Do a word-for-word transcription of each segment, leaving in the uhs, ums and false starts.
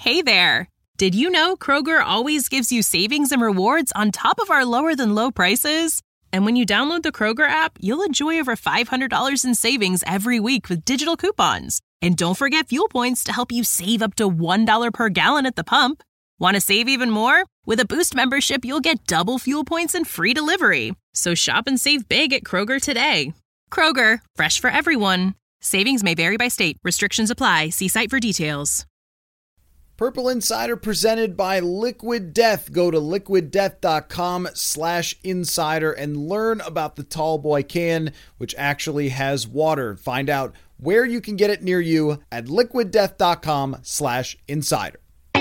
Hey there! Did you know Kroger always gives you savings and rewards on top of our lower-than-low prices? And when you download the Kroger app, you'll enjoy over five hundred dollars in savings every week with digital coupons. And don't forget fuel points to help you save up to one dollar per gallon at the pump. Want to save even more? With a Boost membership, you'll get double fuel points and free delivery. So shop and save big at Kroger today. Kroger, fresh for everyone. Savings may vary by state. Restrictions apply. See site for details. Purple Insider presented by Liquid Death. Go to liquid death dot com slash insider and learn about the Tall Boy can, which actually has water. Find out where you can get it near you at liquid death dot com slash insider.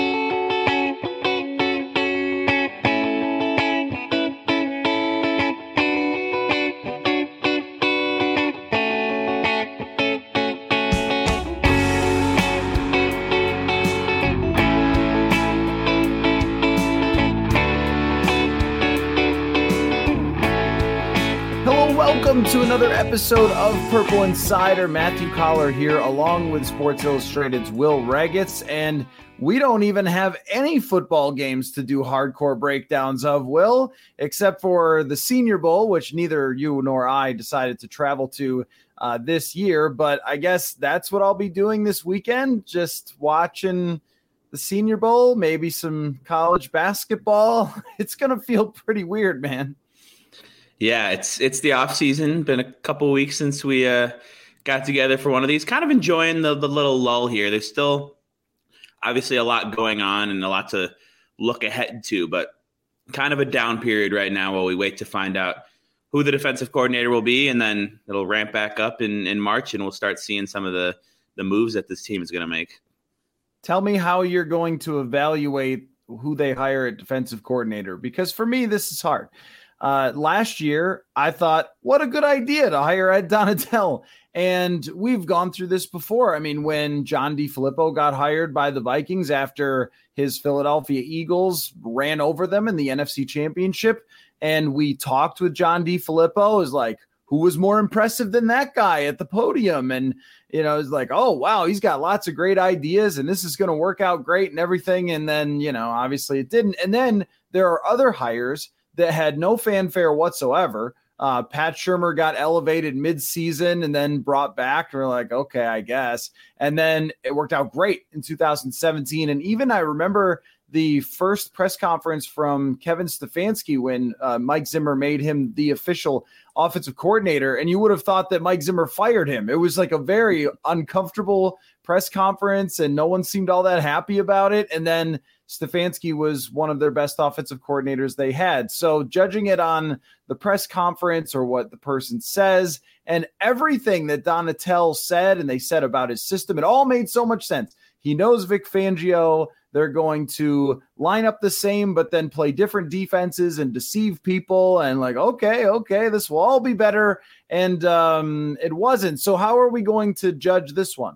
Welcome to another episode of Purple Insider. Matthew Collar here, along with Sports Illustrated's Will Regitz, and we don't even have any football games to do hardcore breakdowns of, Will, except for the Senior Bowl, which neither you nor I decided to travel to uh, this year. But I guess that's what I'll be doing this weekend, just watching the Senior Bowl, maybe some college basketball. It's going to feel pretty weird, man. Yeah, it's it's the off season. Been a couple of weeks since we uh, got together for one of these. Kind of enjoying the, the little lull here. There's still obviously a lot going on and a lot to look ahead to, but kind of a down period right now while we wait to find out who the defensive coordinator will be, and then it'll ramp back up in, in March, and we'll start seeing some of the, the moves that this team is going to make. Tell me how you're going to evaluate who they hire at defensive coordinator, because for me, this is hard. Uh, last year, I thought, what a good idea to hire Ed Donatell. And we've gone through this before. I mean, when John DeFilippo got hired by the Vikings after his Philadelphia Eagles ran over them in the N F C Championship, and we talked with John DeFilippo, it was like, who was more impressive than that guy at the podium? And, you know, it's like, oh, wow, he's got lots of great ideas and this is going to work out great and everything. And then, you know, obviously it didn't. And then there are other hires that had no fanfare whatsoever. Uh, Pat Shurmur got elevated mid-season and then brought back. We're like, okay, I guess. And then it worked out great in two thousand seventeen. And even I remember the first press conference from Kevin Stefanski when uh, Mike Zimmer made him the official offensive coordinator. And you would have thought that Mike Zimmer fired him. It was like a very uncomfortable press conference and no one seemed all that happy about it. And then Stefanski was one of their best offensive coordinators they had. So judging it on the press conference or what the person says and everything that Donatell said and they said about his system, it all made so much sense. He knows Vic Fangio. They're going to line up the same, but then play different defenses and deceive people. And like, okay, okay, this will all be better. And um, it wasn't. So how are we going to judge this one?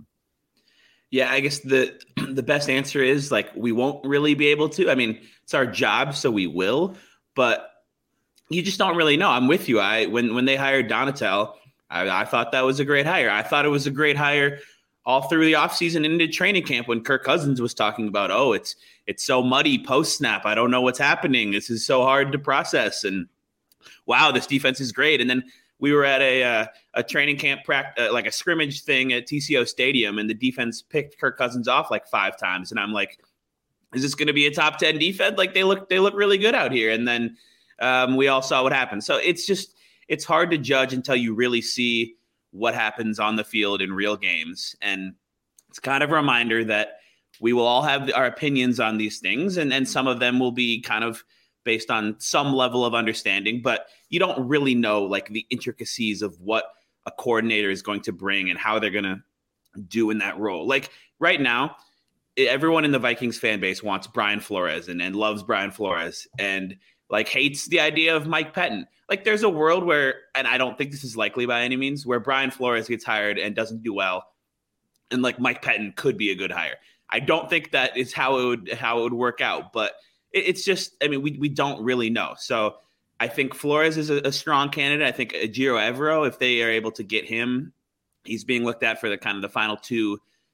Yeah, I guess the the best answer is like we won't really be able to. I mean, it's our job, so we will, but you just don't really know. I'm with you. I when when they hired Donatell, I, I thought that was a great hire. I thought it was a great hire all through the offseason and into training camp when Kirk Cousins was talking about, oh, it's it's so muddy post snap. I don't know what's happening. This is so hard to process. And wow, this defense is great. And then we were at a uh, a training camp, practice, uh, like a scrimmage thing at T C O Stadium, and the defense picked Kirk Cousins off like five times. And I'm like, is this going to be a top ten defense? Like they look, they look really good out here. And then um, we all saw what happened. So it's just, it's hard to judge until you really see what happens on the field in real games. And it's kind of a reminder that we will all have our opinions on these things, and, and some of them will be kind of based on some level of understanding, but you don't really know like the intricacies of what a coordinator is going to bring and how they're going to do in that role. Like right now, everyone in the Vikings fan base wants Brian Flores and, and loves Brian Flores and like hates the idea of Mike Pettin. Like there's a world where, and I don't think this is likely by any means, where Brian Flores gets hired and doesn't do well. And like Mike Pettin could be a good hire. I don't think that is how it would, how it would work out, but it's just, I mean, we we don't really know. So I think Flores is a, a strong candidate. I think Ejiro Evero, if they are able to get him, he's being looked at for the kind of the final two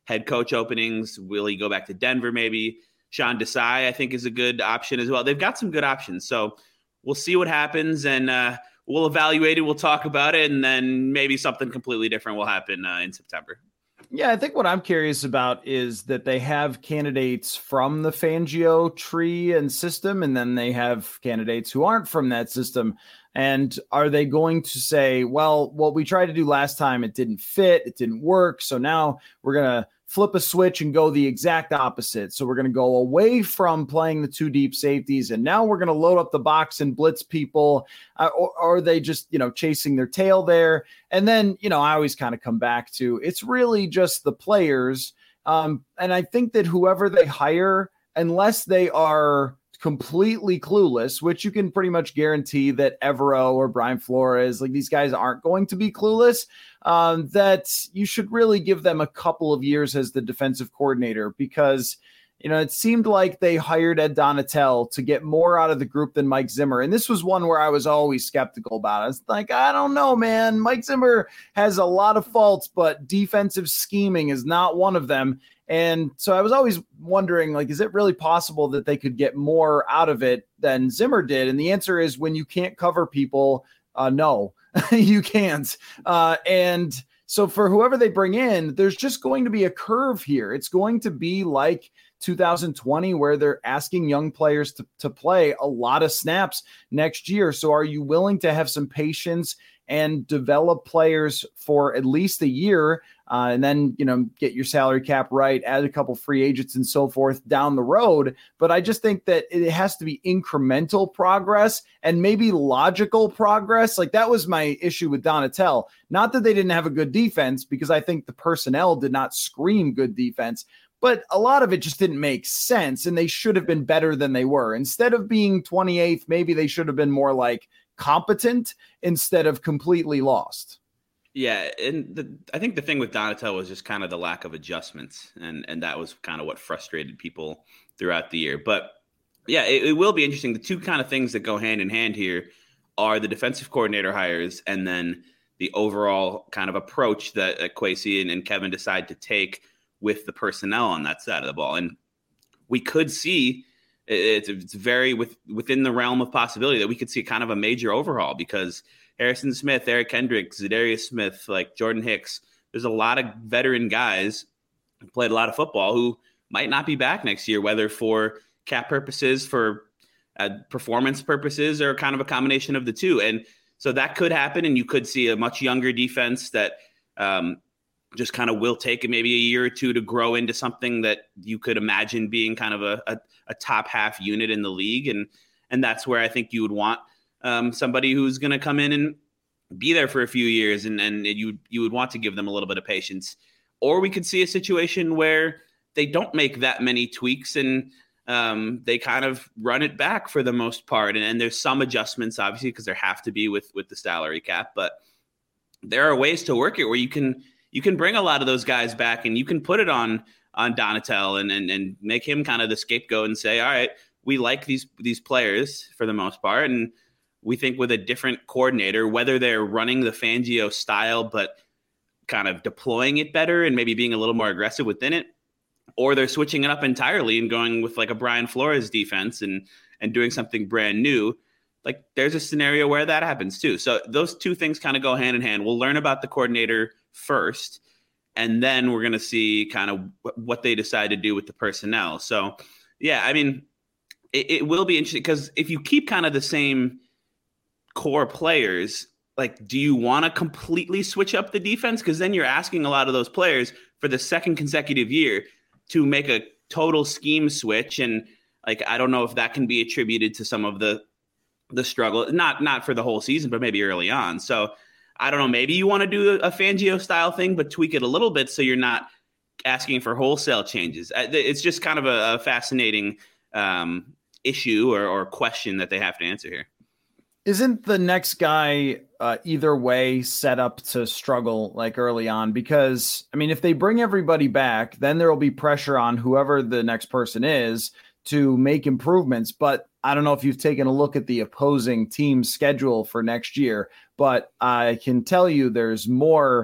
head coach openings. Will he go back to Denver maybe? Sean Desai, I think, is a good option as well. They've got some good options. So we'll see what happens, and uh, we'll evaluate it. We'll talk about it, and then maybe something completely different will happen uh, in September. Yeah, I think what I'm curious about is that they have candidates from the Fangio tree and system, and then they have candidates who aren't from that system. And are they going to say, well, what we tried to do last time, it didn't fit, it didn't work, so now we're going to flip a switch and go the exact opposite. So we're going to go away from playing the two deep safeties, and now we're going to load up the box and blitz people. Uh, or, or are they just, you know, chasing their tail there? And then, you know, I always kind of come back to, it's really just the players. Um, and I think that whoever they hire, unless they are completely clueless, which you can pretty much guarantee that Evero or Brian Flores, like these guys aren't going to be clueless, um, that you should really give them a couple of years as the defensive coordinator, because, you know, it seemed like they hired Ed Donatel to get more out of the group than Mike Zimmer. And this was one where I was always skeptical about it. It's like, I don't know, man. Mike Zimmer has a lot of faults, but defensive scheming is not one of them. And so I was always wondering, like, is it really possible that they could get more out of it than Zimmer did? And the answer is, when you can't cover people, uh, no, you can't. Uh, and so for whoever they bring in, there's just going to be a curve here. It's going to be like two thousand twenty, where they're asking young players to, to play a lot of snaps next year. So are you willing to have some patience and develop players for at least a year, uh, and then, you know, get your salary cap right, add a couple free agents and so forth down the road? But I just think that it has to be incremental progress and maybe logical progress. Like, that was my issue with Donatel. Not that they didn't have a good defense, because I think the personnel did not scream good defense, but a lot of it just didn't make sense, and they should have been better than they were. Instead of being twenty-eighth, maybe they should have been more like competent instead of completely lost. Yeah, and the, I think the thing with Donatel was just kind of the lack of adjustments, and and that was kind of what frustrated people throughout the year. But yeah, it, it will be interesting. The two kind of things that go hand in hand here are the defensive coordinator hires, and then the overall kind of approach that uh, Kwesi and, and Kevin decide to take with the personnel on that side of the ball. And we could see, it's, it's very with, within the realm of possibility that we could see kind of a major overhaul, because Harrison Smith, Eric Kendricks, Zadarius Smith, like Jordan Hicks, there's a lot of veteran guys who played a lot of football who might not be back next year, whether for cap purposes, for uh, performance purposes, or kind of a combination of the two. And so that could happen, and you could see a much younger defense that um, just kind of will take maybe a year or two to grow into something that you could imagine being kind of a, a, a top half unit in the league. And, and that's where I think you would want um, somebody who's going to come in and be there for a few years, and, and you, you would want to give them a little bit of patience. Or we could see a situation where they don't make that many tweaks, and um, they kind of run it back for the most part. And, and there's some adjustments, obviously, because there have to be with, with the salary cap, but there are ways to work it where you can, you can bring a lot of those guys back, and you can put it on, on Donatel and, and, and make him kind of the scapegoat and say, all right, we like these, these players for the most part. And we think with a different coordinator, whether they're running the Fangio style, but kind of deploying it better and maybe being a little more aggressive within it, or they're switching it up entirely and going with like a Brian Flores defense and, and doing something brand new. Like, there's a scenario where that happens too. So those two things kind of go hand in hand. We'll learn about the coordinator first, and then we're going to see kind of what they decide to do with the personnel. So yeah, I mean, it, it will be interesting, because if you keep kind of the same core players, like, do you want to completely switch up the defense? Because then you're asking a lot of those players for the second consecutive year to make a total scheme switch. And like, I don't know if that can be attributed to some of the the struggle, not not for the whole season, but maybe early on. So I don't know, maybe you want to do a Fangio style thing, but tweak it a little bit so you're not asking for wholesale changes. It's just kind of a, a fascinating um, issue or, or question that they have to answer here. Isn't the next guy uh, either way set up to struggle like early on? Because, I mean, if they bring everybody back, then there will be pressure on whoever the next person is to make improvements. But I don't know if you've taken a look at the opposing team's schedule for next year, but I can tell you there's more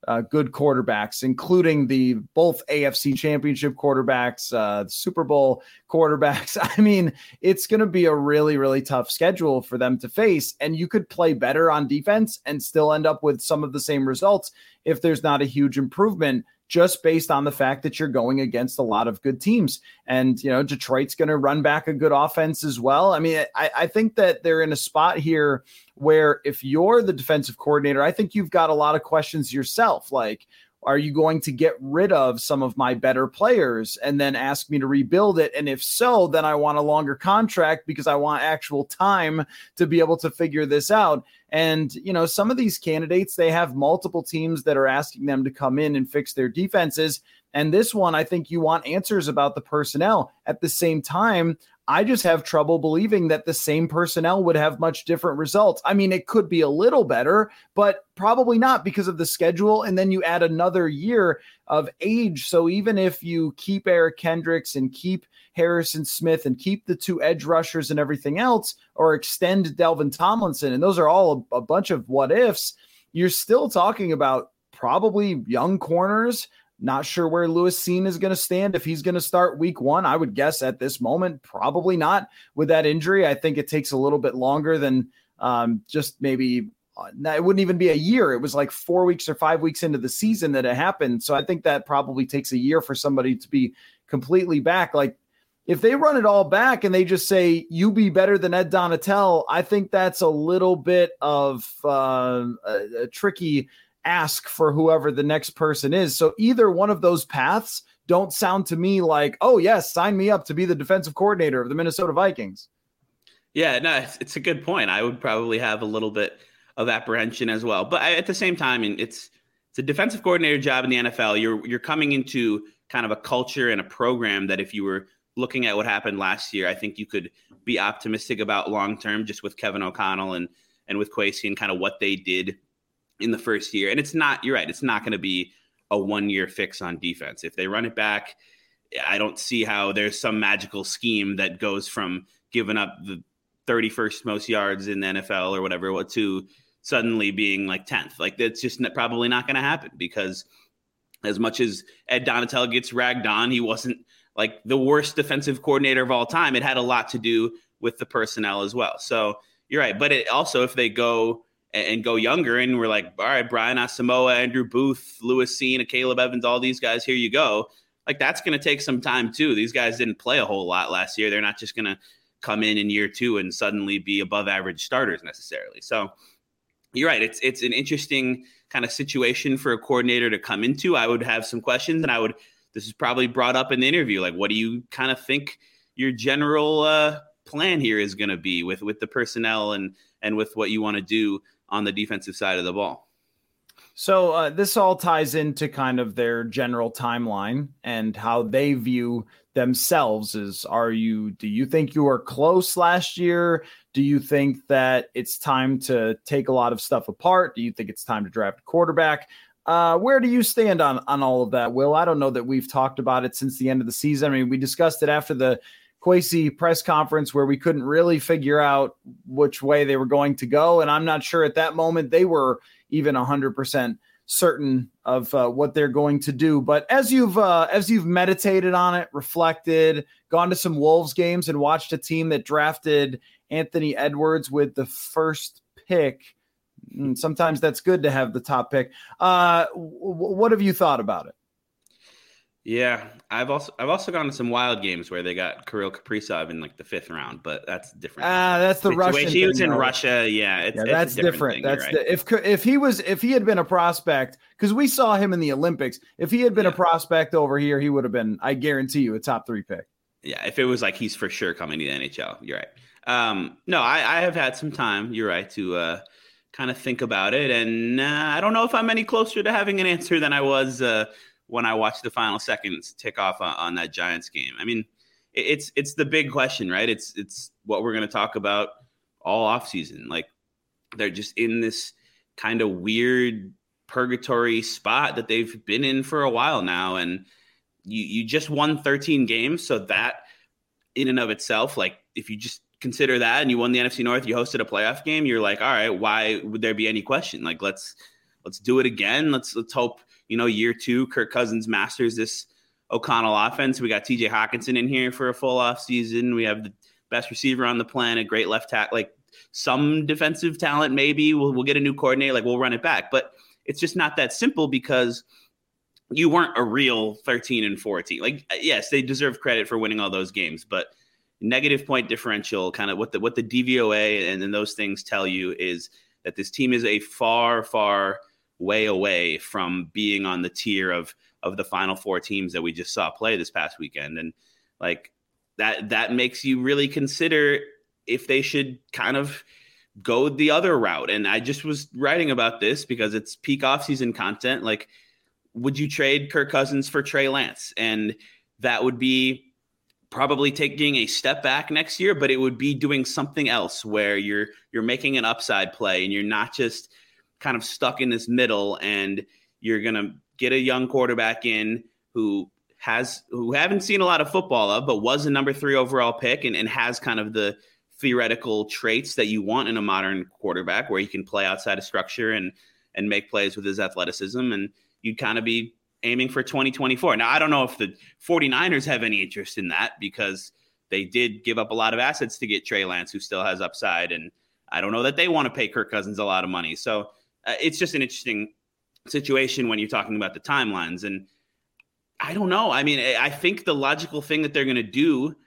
uh, good quarterbacks, including the both A F C championship quarterbacks, uh, Super Bowl quarterbacks. I mean, it's going to be a really, really tough schedule for them to face. And you could play better on defense and still end up with some of the same results if there's not a huge improvement, just based on the fact that you're going against a lot of good teams. And, you know, Detroit's going to run back a good offense as well. I mean, I, I think that they're in a spot here where if you're the defensive coordinator, I think you've got a lot of questions yourself. Like, are you going to get rid of some of my better players and then ask me to rebuild it? And if so, then I want a longer contract because I want actual time to be able to figure this out. And, you know, some of these candidates, they have multiple teams that are asking them to come in and fix their defenses. And this one, I think you want answers about the personnel. At the same time, I just have trouble believing that the same personnel would have much different results. I mean, it could be a little better, but probably not because of the schedule. And then you add another year of age. So even if you keep Eric Kendricks and keep Harrison Smith and keep the two edge rushers and everything else, or extend Delvin Tomlinson, and those are all a, a bunch of what ifs, you're still talking about probably young corners. Not sure where Lewis Cine is going to stand if he's going to start week one. I would guess at this moment, probably not with that injury. I think it takes a little bit longer than um, just maybe uh, it wouldn't even be a year. It was like four weeks or five weeks into the season that it happened. So I think that probably takes a year for somebody to be completely back. Like if they run it all back and they just say, you be better than Ed Donatel, I think that's a little bit of uh, a, a tricky ask for whoever the next person is. So either one of those paths don't sound to me like, oh yes, sign me up to be the defensive coordinator of the Minnesota Vikings. Yeah, no, it's, it's a good point. I would probably have a little bit of apprehension as well. But I, at the same time, it's it's a defensive coordinator job in the N F L. You're you're coming into kind of a culture and a program that if you were looking at what happened last year, I think you could be optimistic about long-term just with Kevin O'Connell and, and with Kwesi and kind of what they did in the first year. And it's not, you're right, it's not going to be a one-year fix on defense. If they run it back, I don't see how there's some magical scheme that goes from giving up the thirty-first most yards in the N F L or whatever to suddenly being like tenth. Like that's just probably not going to happen because as much as Ed Donatel gets ragged on, he wasn't like the worst defensive coordinator of all time. It had a lot to do with the personnel as well. So you're right. But it also, if they go and go younger, and we're like, all right, Brian Asamoah, Andrew Booth, Lewis Cine, Caleb Evans, all these guys, here you go. Like, that's going to take some time, too. These guys didn't play a whole lot last year. They're not just going to come in in year two and suddenly be above average starters necessarily. So you're right. It's it's an interesting kind of situation for a coordinator to come into. I would have some questions, and I would – this is probably brought up in the interview. Like, what do you kind of think your general uh, plan here is going to be with, with the personnel and and with what you want to do on the defensive side of the ball? So uh, this all ties into kind of their general timeline and how they view themselves. Is are you, do you think you were close last year? Do you think that it's time to take a lot of stuff apart? Do you think it's time to draft a quarterback? Uh, where do you stand on, on all of that, Will? I don't know that we've talked about it since the end of the season. I mean, we discussed it after the Kwesi press conference where we couldn't really figure out which way they were going to go. And I'm not sure at that moment they were even one hundred percent certain of uh, what they're going to do. But as you've uh, as you've meditated on it, reflected, gone to some Wolves games and watched a team that drafted Anthony Edwards with the first pick, and sometimes that's good to have the top pick. Uh, w- what have you thought about it? Yeah, I've also I've also gone to some wild games where they got Kirill Kaprizov in like the fifth round, but that's different. Ah, uh, that's the situation. Russian. He was thing, in though. Russia. Yeah, it's, yeah, it's that's different. different. Thing, That's right. the, if if he was if he had been a prospect, because we saw him in the Olympics. If he had been yeah. a prospect over here, he would have been, I guarantee you, a top three pick. Yeah, if it was like he's for sure coming to the N H L, you're right. Um, no, I, I have had some time. You're right to uh, kind of think about it, and uh, I don't know if I'm any closer to having an answer than I was. Uh, when I watched the final seconds tick off on, on that Giants game. I mean, it, it's it's the big question, right? It's it's what we're going to talk about all offseason. Like, they're just in this kind of weird purgatory spot that they've been in for a while now. And you, you just won thirteen games. So that in and of itself, like, if you just consider that and you won the N F C North, you hosted a playoff game, you're like, all right, why would there be any question? Like, let's let's do it again. Let's let's hope, you know, year two, Kirk Cousins masters this O'Connell offense. We got T J Hockenson in here for a full off season. We have the best receiver on the planet, great left tackle, like some defensive talent. Maybe we'll we'll get a new coordinator, like we'll run it back. But it's just not that simple because you weren't a real thirteen and fourteen. Like, yes, they deserve credit for winning all those games, but negative point differential, kind of what the what the D V O A and, and those things tell you is that this team is a far, far way away from being on the tier of of the Final Four teams that we just saw play this past weekend. And like that, that makes you really consider if they should kind of go the other route. And I just was writing about this because it's peak offseason content. Like, would you trade Kirk Cousins for Trey Lance? And that would be probably taking a step back next year, but it would be doing something else where you're, you're making an upside play and you're not just kind of stuck in this middle, and you're going to get a young quarterback in who has, who haven't seen a lot of football of, but was a number three overall pick and, and has kind of the theoretical traits that you want in a modern quarterback, where he can play outside of structure and, and make plays with his athleticism. And you'd kind of be aiming for twenty twenty-four. Now, I don't know if the 49ers have any interest in that because they did give up a lot of assets to get Trey Lance, who still has upside. And I don't know that they want to pay Kirk Cousins a lot of money. So uh, it's just an interesting situation when you're talking about the timelines. And I don't know. I mean, I think the logical thing that they're going to do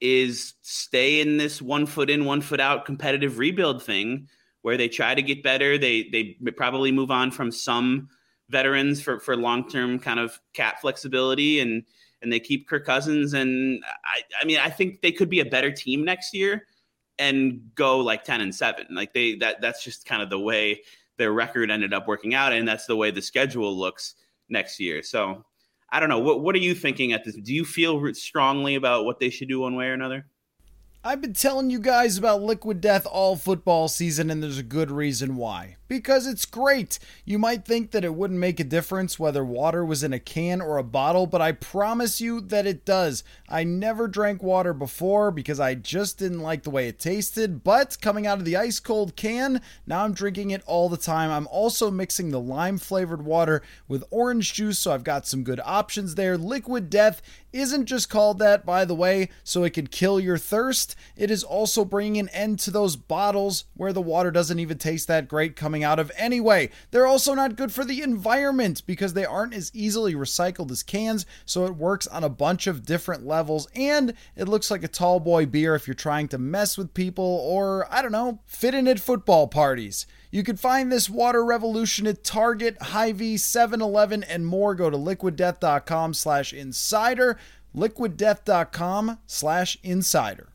is stay in this one foot in, one foot out competitive rebuild thing where they try to get better. They they probably move on from some veterans for, for long-term kind of cap flexibility, and and they keep Kirk Cousins. And I, I mean, I think they could be a better team next year and go like ten and seven. Like they that that's just kind of the way their record ended up working out, and that's the way the schedule looks next year. So I don't know. What what are you thinking at this? Do you feel strongly about what they should do one way or another? I've been telling you guys about Liquid Death all football season, and there's a good reason why. Because it's great. You might think that it wouldn't make a difference whether water was in a can or a bottle, but I promise you that it does. I never drank water before because I just didn't like the way it tasted, but coming out of the ice cold can, now I'm drinking it all the time. I'm also mixing the lime flavored water with orange juice, so I've got some good options there. Liquid Death isn't just called that, by the way, so it can kill your thirst. It is also bringing an end to those bottles where the water doesn't even taste that great coming out of anyway. They're also not good for the environment because they aren't as easily recycled as cans, so it works on a bunch of different levels, and it looks like a tall boy beer if you're trying to mess with people or, I don't know, fit in at football parties. You can find this water revolution at Target, Hy-Vee, seven eleven, and more. Go to liquiddeath.com slash insider, liquiddeath.com slash insider.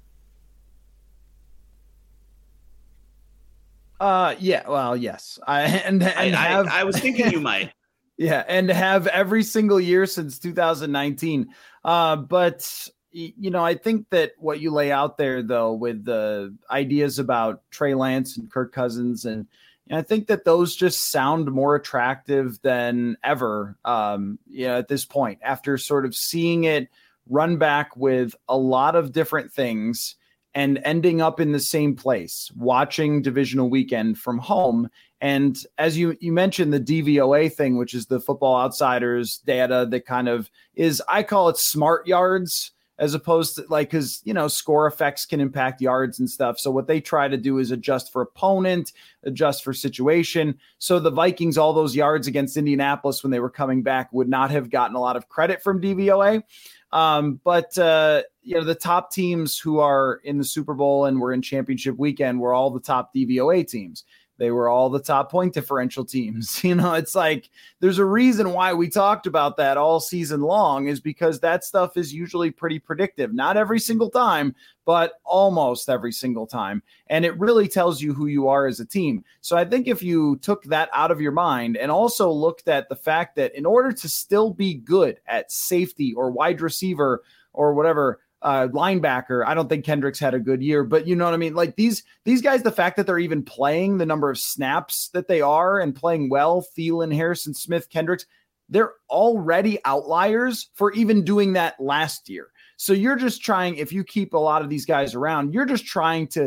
Uh, yeah, well, yes. I, and, and I, have, I, I was thinking you might. Yeah, and have every single year since two thousand nineteen. Uh, but, you know, I think that what you lay out there, though, with the ideas about Trey Lance and Kirk Cousins, and, and I think that those just sound more attractive than ever, um, you know, at this point, after sort of seeing it run back with a lot of different things and ending up in the same place, watching divisional weekend from home. And as you, you mentioned the D V O A thing, which is the Football Outsiders data that kind of is, I call it smart yards, as opposed to like, because, you know, score effects can impact yards and stuff. So what they try to do is adjust for opponent, adjust for situation. So the Vikings, all those yards against Indianapolis when they were coming back, would not have gotten a lot of credit from D V O A. Um, but, uh, you know, the top teams who are in the Super Bowl and were in championship weekend were all the top D V O A teams. They were all the top point differential teams. You know, it's like there's a reason why we talked about that all season long, is because that stuff is usually pretty predictive. Not every single time, but almost every single time. And it really tells you who you are as a team. So I think if you took that out of your mind and also looked at the fact that in order to still be good at safety or wide receiver or whatever, Uh, linebacker, I don't think Kendricks had a good year, but you know what I mean? Like these, these guys, the fact that they're even playing the number of snaps that they are and playing well, Thielen, Harrison Smith, Kendricks, they're already outliers for even doing that last year. So you're just trying, if you keep a lot of these guys around, you're just trying to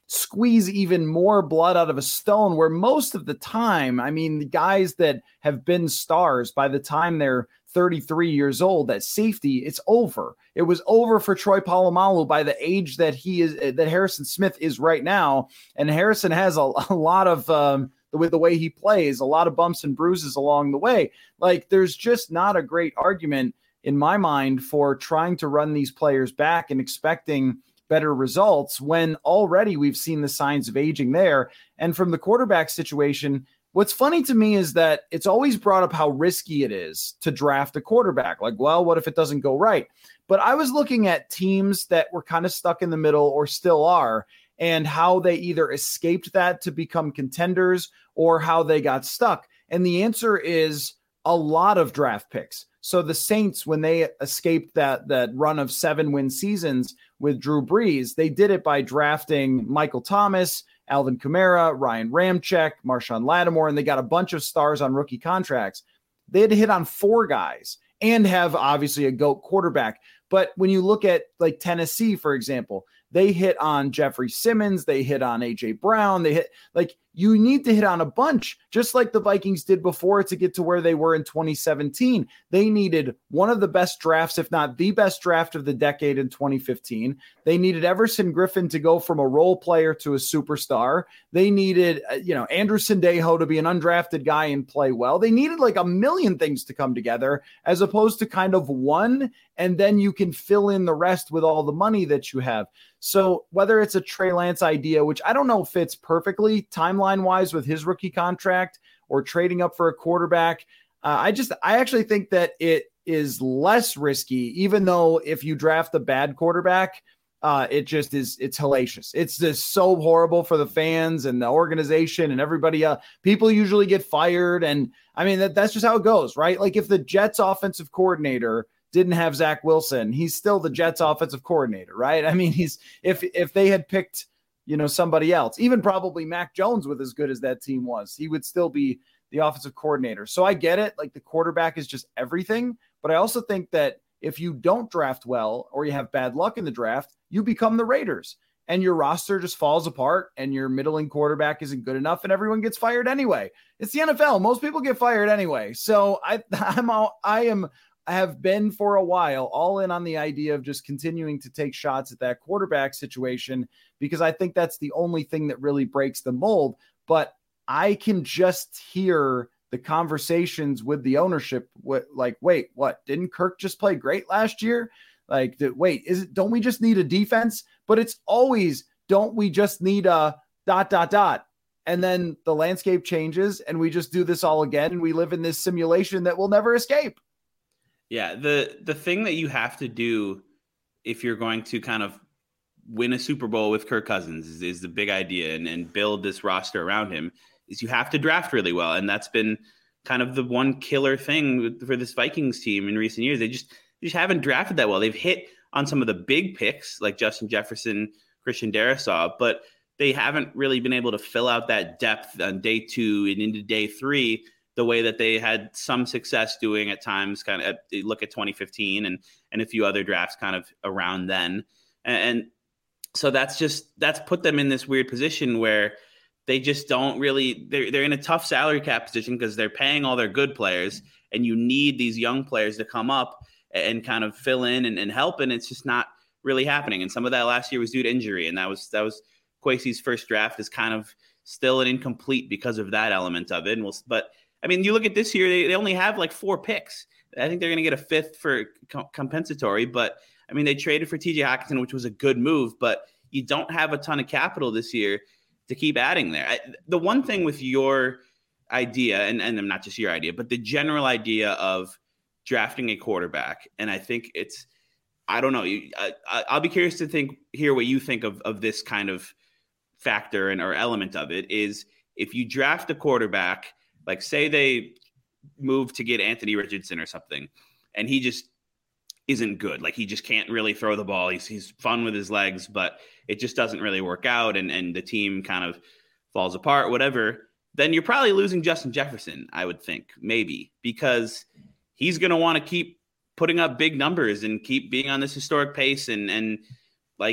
squeeze even more blood out of a stone, where most of the time, I mean, the guys that have been stars by the time they're thirty-three years old at safety, it's over. It was over for Troy Polamalu by the age that he is, that Harrison Smith is right now. And Harrison has a, a lot of, um, with the way he plays, a lot of bumps and bruises along the way. Like, there's just not a great argument in my mind for trying to run these players back and expecting better results when already we've seen the signs of aging there. And from the quarterback situation, what's funny to me is that it's always brought up how risky it is to draft a quarterback. Like, well, what if it doesn't go right? But I was looking at teams that were kind of stuck in the middle or still are, and how they either escaped that to become contenders or how they got stuck. And the answer is a lot of draft picks. So the Saints, when they escaped that, that run of seven win seasons with Drew Brees, they did it by drafting Michael Thomas, Alvin Kamara, Ryan Ramczyk, Marshawn Lattimore, and they got a bunch of stars on rookie contracts. They had to hit on four guys and have obviously a GOAT quarterback. But when you look at like Tennessee, for example, they hit on Jeffrey Simmons, they hit on A J Brown, they hit like you need to hit on a bunch, just like the Vikings did before to get to where they were in twenty seventeen. They needed one of the best drafts, if not the best draft of the decade in twenty fifteen. They needed Everson Griffin to go from a role player to a superstar. They needed, you know, Andrew Sendejo to be an undrafted guy and play well. They needed like a million things to come together as opposed to kind of one, and then you can fill in the rest with all the money that you have. So whether it's a Trey Lance idea, which I don't know fits perfectly timeline-wise with his rookie contract, or trading up for a quarterback, uh, I just I actually think that it is less risky, even though if you draft a bad quarterback, uh, it just is, it's hellacious. It's just so horrible for the fans and the organization and everybody else. People usually get fired. And I mean, that, that's just how it goes, right? Like if the Jets offensive coordinator didn't have Zach Wilson, he's still the Jets offensive coordinator, right? I mean, he's, if, if they had picked, you know, somebody else, even probably Mac Jones with as good as that team was, he would still be the offensive coordinator. So I get it. Like the quarterback is just everything. But I also think that if you don't draft well, or you have bad luck in the draft, you become the Raiders and your roster just falls apart and your middling quarterback isn't good enough and everyone gets fired anyway. It's the N F L. Most people get fired anyway. So I, I'm all, I am, have been for a while all in on the idea of just continuing to take shots at that quarterback situation, because I think that's the only thing that really breaks the mold. But I can just hear the conversations with the ownership. What, like, wait, what, didn't Kirk just play great last year? Like, the, wait, is it, don't we just need a defense? But it's always, don't we just need a dot, dot, dot. And then the landscape changes and we just do this all again. And we live in this simulation that will never escape. Yeah, the the thing that you have to do if you're going to kind of win a Super Bowl with Kirk Cousins is, is the big idea, and, and build this roster around him, is you have to draft really well. And that's been kind of the one killer thing for this Vikings team in recent years. They just, they just haven't drafted that well. They've hit on some of the big picks like Justin Jefferson, Christian Darrisaw, but they haven't really been able to fill out that depth on day two and into day three the way that they had some success doing at times. Kind of look at twenty fifteen and and a few other drafts kind of around then. And, and so that's just, that's put them in this weird position where they just don't really, they're, they're in a tough salary cap position because they're paying all their good players, and you need these young players to come up and kind of fill in and, and help. And it's just not really happening. And some of that last year was due to injury. And that was, that was Kwesi's first draft is kind of still an incomplete because of that element of it. And we'll, but I mean, you look at this year, they, they only have like four picks. I think they're going to get a fifth for co- compensatory, but I mean, they traded for T J Hockenson, which was a good move, but you don't have a ton of capital this year to keep adding there. I, the one thing with your idea, and, and not just your idea, but the general idea of drafting a quarterback, and I think it's, I don't know, you, I, I'll be curious to think, hear what you think of, of this kind of factor and or element of it, is if you draft a quarterback, like say they move to get Anthony Richardson or something, and he just isn't good. Like he just can't really throw the ball. He's he's fun with his legs, but it just doesn't really work out. And, and the team kind of falls apart, whatever. Then you're probably losing Justin Jefferson, I would think, maybe, because he's going to want to keep putting up big numbers and keep being on this historic pace. And, and like,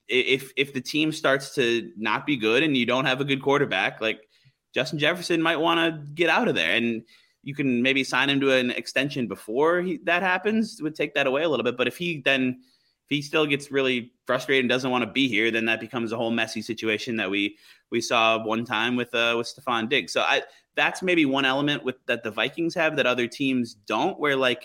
if if the team starts to not be good and you don't have a good quarterback, like Justin Jefferson might want to get out of there. And you can maybe sign him to an extension before he, that happens. It would take that away a little bit. But if he then if he still gets really frustrated and doesn't want to be here, then that becomes a whole messy situation that we we saw one time with uh, with Stephon Diggs. So I that's maybe one element with that the Vikings have that other teams don't, where like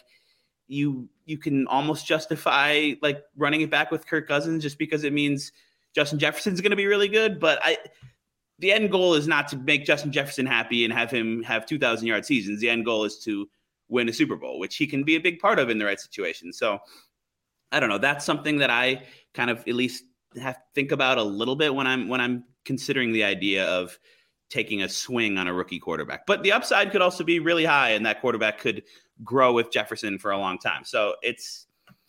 you you can almost justify like running it back with Kirk Cousins just because it means Justin Jefferson's going to be really good. But I the end goal is not to make Justin Jefferson happy and have him have two thousand yard seasons. The end goal is to win a Super Bowl, which he can be a big part of in the right situation. So I don't know. That's something that I kind of at least have to think about a little bit when I'm when I'm considering the idea of taking a swing on a rookie quarterback. But the upside could also be really high, and that quarterback could grow with Jefferson for a long time. So it's,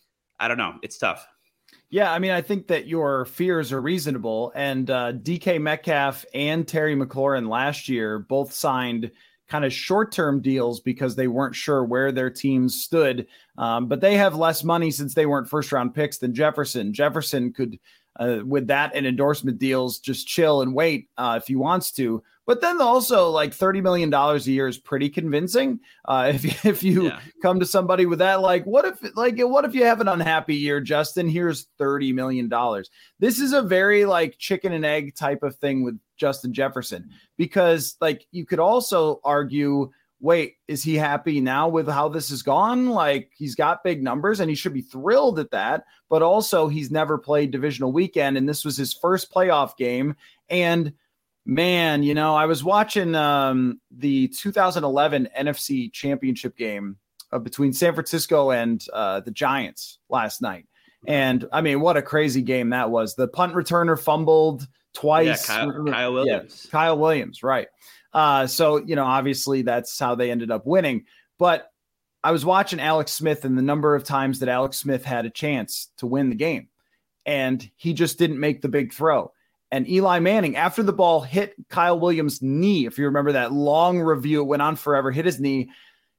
I don't know. It's tough. Yeah, I mean, I think that your fears are reasonable. And uh, D K Metcalf and Terry McLaurin last year both signed kind of short-term deals because they weren't sure where their teams stood. Um, but they have less money since they weren't first-round picks than Jefferson. Jefferson could, uh, with that and endorsement deals, just chill and wait uh, if he wants to. But then also, like thirty million dollars a year is pretty convincing. Uh, if if you yeah. come to somebody with that, like, what if, like, what if you have an unhappy year, Justin? Here's thirty million dollars. This is a very like chicken and egg type of thing with Justin Jefferson, because like you could also argue, wait, is he happy now with how this has gone? Like he's got big numbers and he should be thrilled at that. But also he's never played divisional weekend, and this was his first playoff game. And man, you know, I was watching um, the two thousand eleven N F C Championship game uh, between San Francisco and uh, the Giants last night. And, I mean, what a crazy game that was. The punt returner fumbled twice. Yeah, Kyle, Kyle Williams. Yeah, Kyle Williams, right. Uh, so, you know, obviously that's how they ended up winning. But I was watching Alex Smith and the number of times that Alex Smith had a chance to win the game, and he just didn't make the big throw. And Eli Manning, after the ball hit Kyle Williams' knee, if you remember that long review, it went on forever, hit his knee.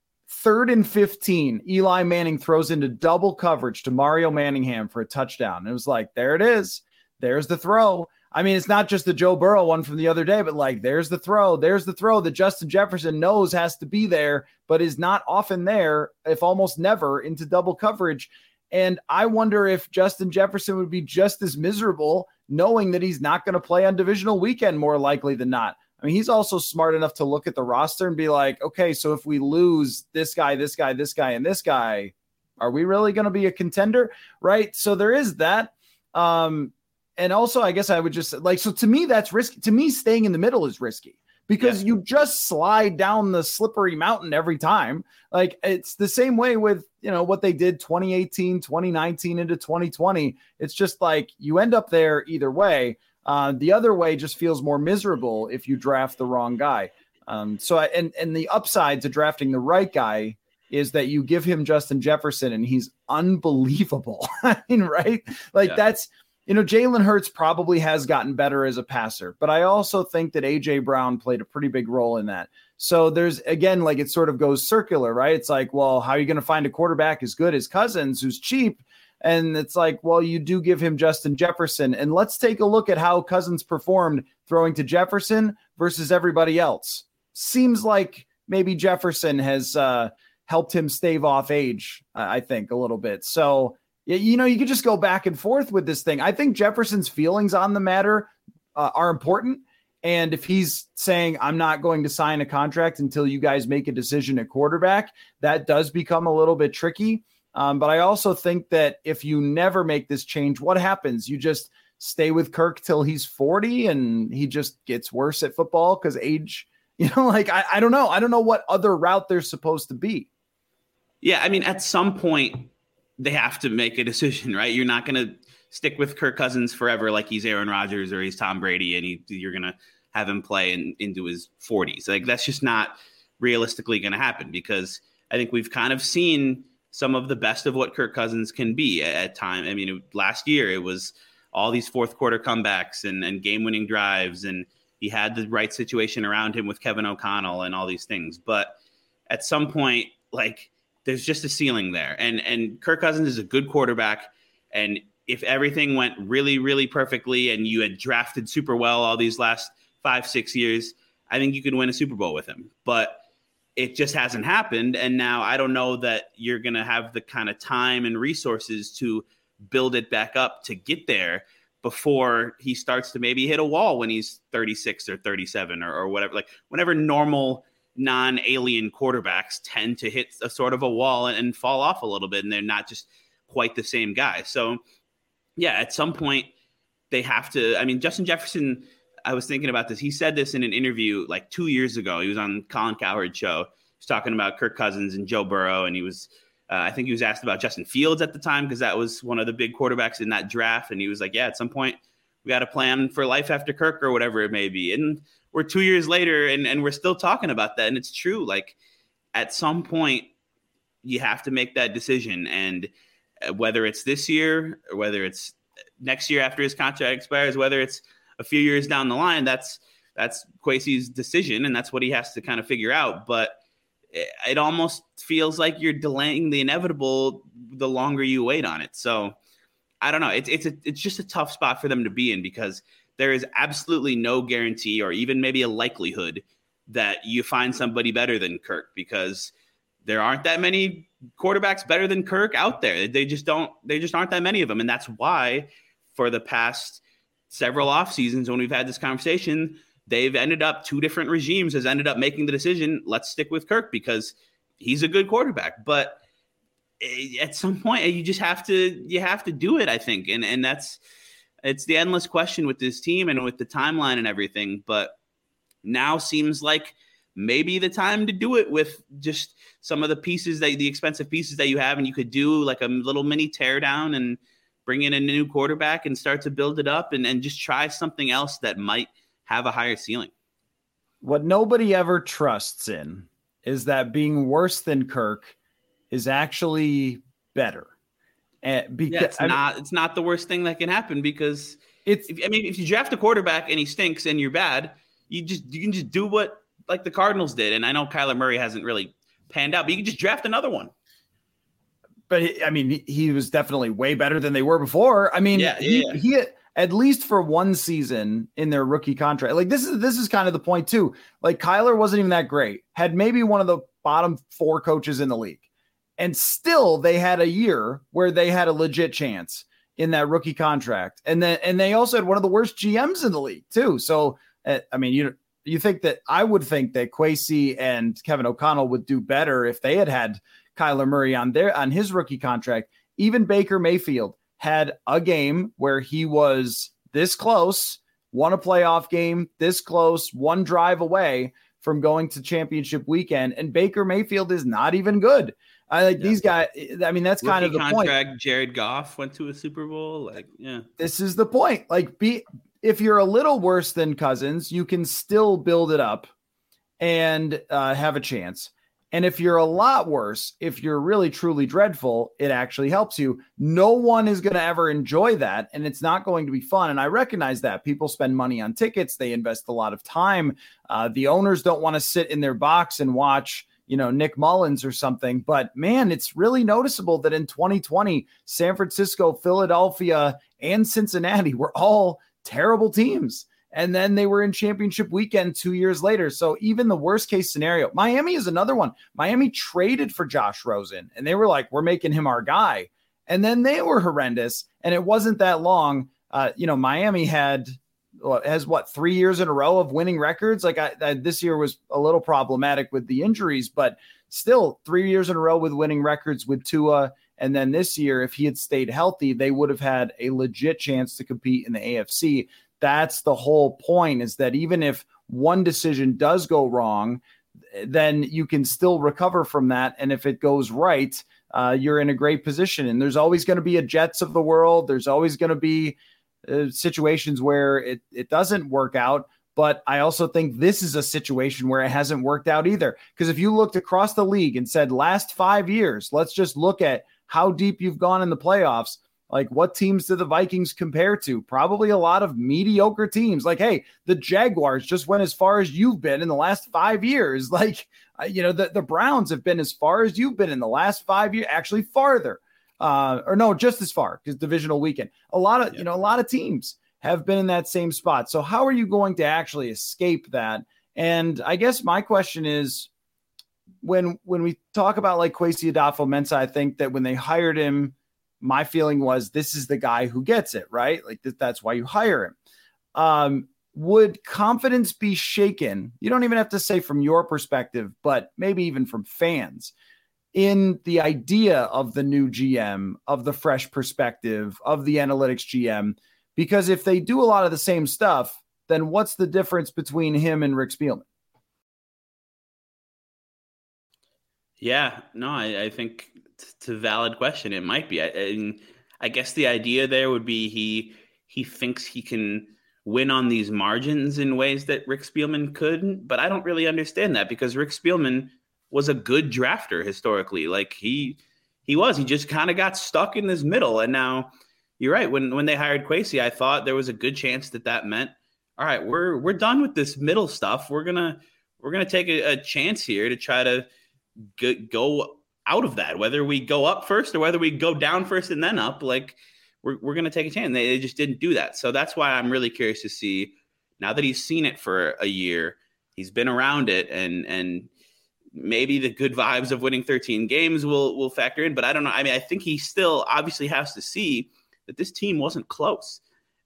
Third and fifteen, Eli Manning throws into double coverage to Mario Manningham for a touchdown. It was like, there it is. There's the throw. I mean, it's not just the Joe Burrow one from the other day, but like, there's the throw. There's the throw that Justin Jefferson knows has to be there, but is not often there, if almost never, into double coverage. And I wonder if Justin Jefferson would be just as miserable knowing that he's not going to play on divisional weekend more likely than not. I mean, he's also smart enough to look at the roster and be like, okay, so if we lose this guy, this guy, this guy, and this guy, are we really going to be a contender? Right. So there is that. Um, and also, I guess I would just like, so to me, that's risky. To me, staying in the middle is risky because yeah. you just slide down the slippery mountain every time. Like it's the same way with, you know, what they did twenty eighteen, twenty nineteen into twenty twenty. It's just like you end up there either way. Uh, the other way just feels more miserable if you draft the wrong guy. Um, so, I, and, and the upside to drafting the right guy is that you give him Justin Jefferson and he's unbelievable. I mean, right? Like yeah. that's, you know, Jalen Hurts probably has gotten better as a passer, but I also think that A J Brown played a pretty big role in that. So there's, again, like it sort of goes circular, right? It's like, well, how are you going to find a quarterback as good as Cousins, who's cheap? And it's like, well, you do give him Justin Jefferson. And let's take a look at how Cousins performed throwing to Jefferson versus everybody else. Seems like maybe Jefferson has uh, helped him stave off age, uh, I think, a little bit. So, you know, you could just go back and forth with this thing. I think Jefferson's feelings on the matter uh, are important. And if he's saying, I'm not going to sign a contract until you guys make a decision at quarterback, that does become a little bit tricky. Um, but I also think that if you never make this change, what happens? You just stay with Kirk till he's forty and he just gets worse at football because age, you know, like, I, I don't know. I don't know what other route they're supposed to be. Yeah. I mean, at some point they have to make a decision, right? You're not going to stick with Kirk Cousins forever like he's Aaron Rodgers or he's Tom Brady and he, you're going to have him play in, into his forties. Like, that's just not realistically going to happen because I think we've kind of seen some of the best of what Kirk Cousins can be at, at time. I mean, it, last year it was all these fourth quarter comebacks and, and game winning drives, and he had the right situation around him with Kevin O'Connell and all these things. But at some point, like, there's just a ceiling there. And, and Kirk Cousins is a good quarterback, and if everything went really, really perfectly and you had drafted super well all these last five, six years, I think you could win a Super Bowl with him. But it just hasn't happened. And now I don't know that you're going to have the kind of time and resources to build it back up to get there before he starts to maybe hit a wall when he's thirty-six or thirty-seven or, or whatever. Like whenever normal non-alien quarterbacks tend to hit a sort of a wall and, and fall off a little bit, and they're not just quite the same guy. So yeah, at some point they have to, I mean, Justin Jefferson, I was thinking about this. He said this in an interview like two years ago. He was on Colin Cowherd's show. He was talking about Kirk Cousins and Joe Burrow. And he was, uh, I think he was asked about Justin Fields at the time, because that was one of the big quarterbacks in that draft. And he was like, yeah, at some point we got to plan for life after Kirk or whatever it may be. And we're two years later and, and we're still talking about that. And it's true. Like at some point you have to make that decision. And whether it's this year or whether it's next year after his contract expires, whether it's a few years down the line, that's that's Kwesi's decision, and that's what he has to kind of figure out. But it, it almost feels like you're delaying the inevitable the longer you wait on it. So I don't know. It's it's a, it's just a tough spot for them to be in, because there is absolutely no guarantee or even maybe a likelihood that you find somebody better than Kirk, because there aren't that many quarterbacks better than Kirk out there. They just don't. They just aren't that many of them, and that's why for the past several off seasons when we've had this conversation, they've ended up two different regimes has ended up making the decision, let's stick with Kirk because he's a good quarterback. But at some point you just have to, you have to do it, I think. And, and that's, it's the endless question with this team and with the timeline and everything. But now seems like maybe the time to do it with just some of the pieces that the expensive pieces that you have. And you could do like a little mini tear down and bring in a new quarterback and start to build it up and, and just try something else that might have a higher ceiling. What nobody ever trusts in is that being worse than Kirk is actually better. And because yeah, it's I not, mean, it's not the worst thing that can happen, because it's, if, I mean, if you draft a quarterback and he stinks and you're bad, you just, you can just do what like the Cardinals did. And I know Kyler Murray hasn't really panned out, but you can just draft another one. But I mean, he was definitely way better than they were before. I mean, yeah, he, yeah. he at least for one season in their rookie contract, like this is this is kind of the point too. Like Kyler wasn't even that great. Had maybe one of the bottom four coaches in the league, and still they had a year where they had a legit chance in that rookie contract. And then and they also had one of the worst G Ms in the league too. So uh, I mean, you you think that I would think that Kwesi and Kevin O'Connell would do better if they had had Kyler Murray on their on his rookie contract. Even Baker Mayfield had a game where he was this close, won a playoff game, this close, one drive away from going to championship weekend. And Baker Mayfield is not even good. I like yeah. these guys. I mean, that's rookie kind of the contract, point. Jared Goff went to a Super Bowl. Like, yeah, this is the point. Like, be if you're a little worse than Cousins, you can still build it up and uh, have a chance. And if you're a lot worse, if you're really, truly dreadful, it actually helps you. No one is going to ever enjoy that, and it's not going to be fun. And I recognize that. People spend money on tickets. They invest a lot of time. Uh, the owners don't want to sit in their box and watch, you know, Nick Mullins or something. But, man, it's really noticeable that in twenty twenty, San Francisco, Philadelphia, and Cincinnati were all terrible teams. And then they were in championship weekend two years later. So even the worst case scenario, Miami is another one. Miami traded for Josh Rosen and they were like, we're making him our guy. And then they were horrendous. And it wasn't that long. Uh, you know, Miami had has what, three years in a row of winning records. Like I, I, this year was a little problematic with the injuries, but still three years in a row with winning records with Tua. And then this year, if he had stayed healthy, they would have had a legit chance to compete in the A F C. That's the whole point, is that even if one decision does go wrong, then you can still recover from that. And if it goes right, uh, you're in a great position. And there's always going to be a Jets of the world. There's always going to be uh, situations where it, it doesn't work out. But I also think this is a situation where it hasn't worked out either. Because if you looked across the league and said last five years, let's just look at how deep you've gone in the playoffs. Like, what teams do the Vikings compare to? Probably a lot of mediocre teams. Like, hey, the Jaguars just went as far as you've been in the last five years. Like, you know, the, the Browns have been as far as you've been in the last five years, actually farther. uh, or no, just as far because divisional weekend. A lot of, yeah. you know, a lot of teams have been in that same spot. So how are you going to actually escape that? And I guess my question is, when when we talk about like Kwesi Adofo-Mensah, I think that when they hired him, my feeling was this is the guy who gets it, right? Like th- that's why you hire him. Um, would confidence be shaken? You don't even have to say from your perspective, but maybe even from fans in the idea of the new G M, of the fresh perspective, of the analytics G M, because if they do a lot of the same stuff, then what's the difference between him and Rick Spielman? Yeah, no, I, I think it's a valid question. It might be. I, I, I guess the idea there would be he he thinks he can win on these margins in ways that Rick Spielman couldn't, but I don't really understand that because Rick Spielman was a good drafter historically. Like he he was. He just kind of got stuck in this middle, and now you're right. When when they hired Kwesi, I thought there was a good chance that that meant, all right, we're we're done with this middle stuff. We're gonna we're gonna take a, a chance here to try to g- go out of that. Whether we go up first or whether we go down first and then up, like we're we're gonna take a chance. They, they just didn't do that. So that's why I'm really curious to see now that he's seen it for a year, he's been around it, and and maybe the good vibes of winning thirteen games will will factor in. But I don't know. I mean, I think he still obviously has to see that this team wasn't close.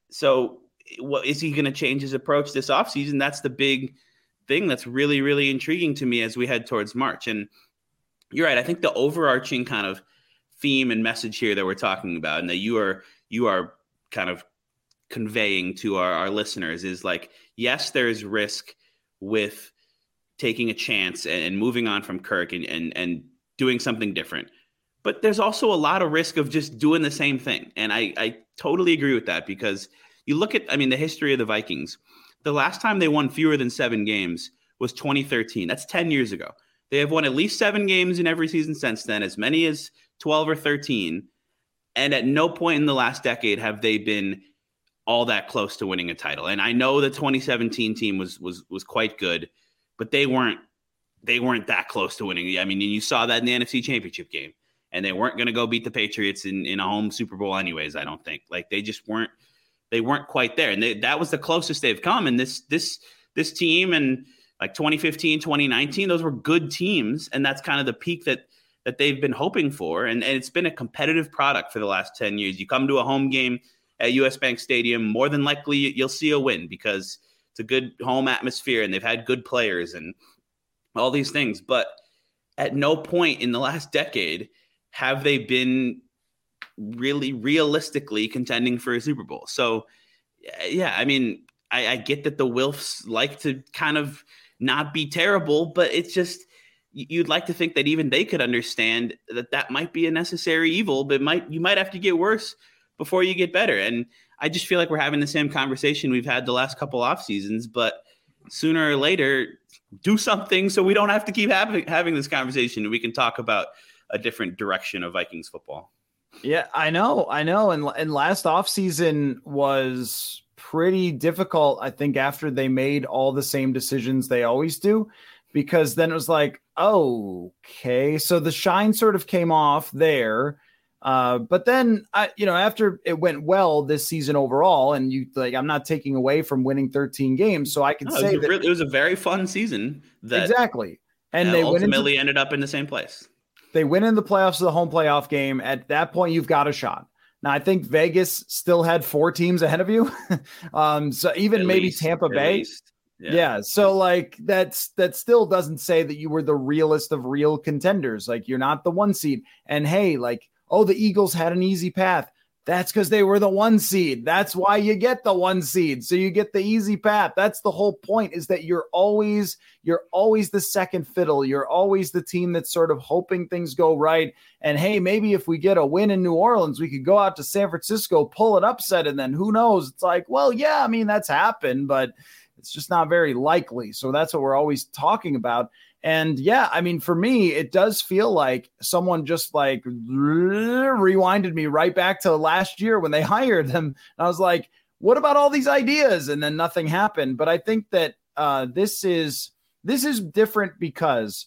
So what is he going to change his approach this offseason? That's the big thing that's really, really intriguing to me as we head towards March. And you're right. I think the overarching kind of theme and message here that we're talking about and that you are you are kind of conveying to our, our listeners is like, yes, there's risk with taking a chance and, and moving on from Kirk and, and and doing something different. But there's also a lot of risk of just doing the same thing. And I, I totally agree with that because you look at, I mean, the history of the Vikings. The last time they won fewer than seven games was twenty thirteen. That's ten years ago. They have won at least seven games in every season since then, as many as twelve or thirteen. And at no point in the last decade have they been all that close to winning a title. And I know the twenty seventeen team was was was quite good, but they weren't they weren't that close to winning. I mean, you saw that in the N F C Championship game. And they weren't going to go beat the Patriots in, in a home Super Bowl anyways, I don't think. Like they just weren't they weren't quite there. And they, that was the closest they've come. And this this this team and like twenty fifteen, twenty nineteen, those were good teams. And that's kind of the peak that that they've been hoping for. And, and it's been a competitive product for the last ten years. You come to a home game at U S Bank Stadium, more than likely you'll see a win because it's a good home atmosphere and they've had good players and all these things. But at no point in the last decade have they been really realistically contending for a Super Bowl. So, yeah, I mean, I, I get that the Wilfs like to kind of not be terrible, but it's just you'd like to think that even they could understand that that might be a necessary evil, but might you might have to get worse before you get better. And I just feel like we're having the same conversation we've had the last couple off seasons, but sooner or later, do something so we don't have to keep having having this conversation and we can talk about a different direction of Vikings football. Yeah, I know. I know. And, and last offseason was pretty difficult, I think, after they made all the same decisions they always do, because then it was like, oh, okay. So the shine sort of came off there. Uh, but then, I, you know, after it went well this season overall, and you like, I'm not taking away from winning thirteen games. So I can no, say it that really, it was a very fun season. That, exactly. And uh, they ultimately into, ended up in the same place. They win in the playoffs of the home playoff game. At that point, you've got a shot. Now, I think Vegas still had four teams ahead of you. um, so even at maybe least, Tampa Bay. Yeah. yeah. So like that's, that still doesn't say that you were the realest of real contenders. Like you're not the one seed. And hey, like, oh, the Eagles had an easy path. That's because they were the one seed. That's why you get the one seed. So you get the easy path. That's the whole point, is that you're always, you're always the second fiddle. You're always the team that's sort of hoping things go right. And hey, maybe if we get a win in New Orleans, we could go out to San Francisco, pull an upset, and then who knows? It's like, well, yeah, I mean, that's happened, but it's just not very likely. So that's what we're always talking about. And yeah, I mean, for me, it does feel like someone just like rewinded me right back to last year when they hired them. And I was like, what about all these ideas? And then nothing happened. But I think that uh, this is, this is different because